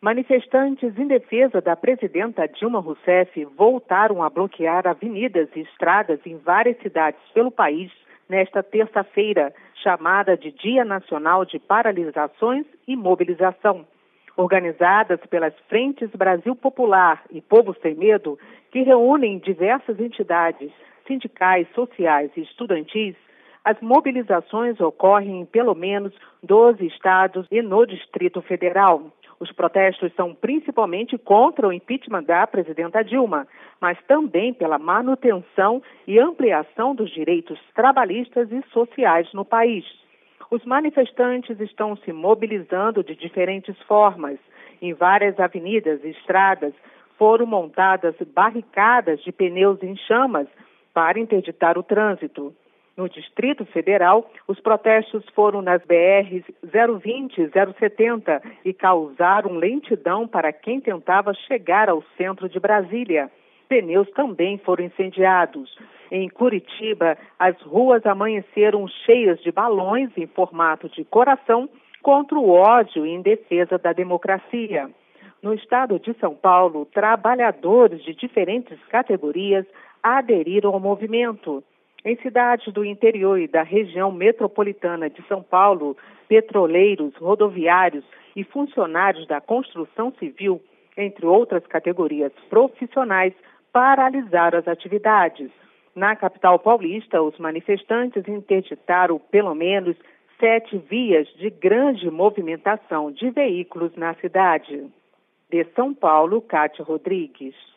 Manifestantes em defesa da presidenta Dilma Rousseff voltaram a bloquear avenidas e estradas em várias cidades pelo país nesta terça-feira, chamada de Dia Nacional de Paralisações e Mobilização. Organizadas pelas Frentes Brasil Popular e Povo Sem Medo, que reúnem diversas entidades sindicais, sociais e estudantis, as mobilizações ocorrem em pelo menos 12 estados e no Distrito Federal. Os protestos são principalmente contra o impeachment da presidenta Dilma, mas também pela manutenção e ampliação dos direitos trabalhistas e sociais no país. Os manifestantes estão se mobilizando de diferentes formas. Em várias avenidas e estradas foram montadas barricadas de pneus em chamas para interditar o trânsito. No Distrito Federal, os protestos foram nas BRs 020 e 070 e causaram lentidão para quem tentava chegar ao centro de Brasília. Pneus também foram incendiados. Em Curitiba, as ruas amanheceram cheias de balões em formato de coração contra o ódio e em defesa da democracia. No estado de São Paulo, trabalhadores de diferentes categorias aderiram ao movimento. Em cidades do interior e da região metropolitana de São Paulo, petroleiros, rodoviários e funcionários da construção civil, entre outras categorias profissionais, paralisaram as atividades. Na capital paulista, os manifestantes interditaram pelo menos 7 vias de grande movimentação de veículos na cidade. De São Paulo, Cátia Rodrigues.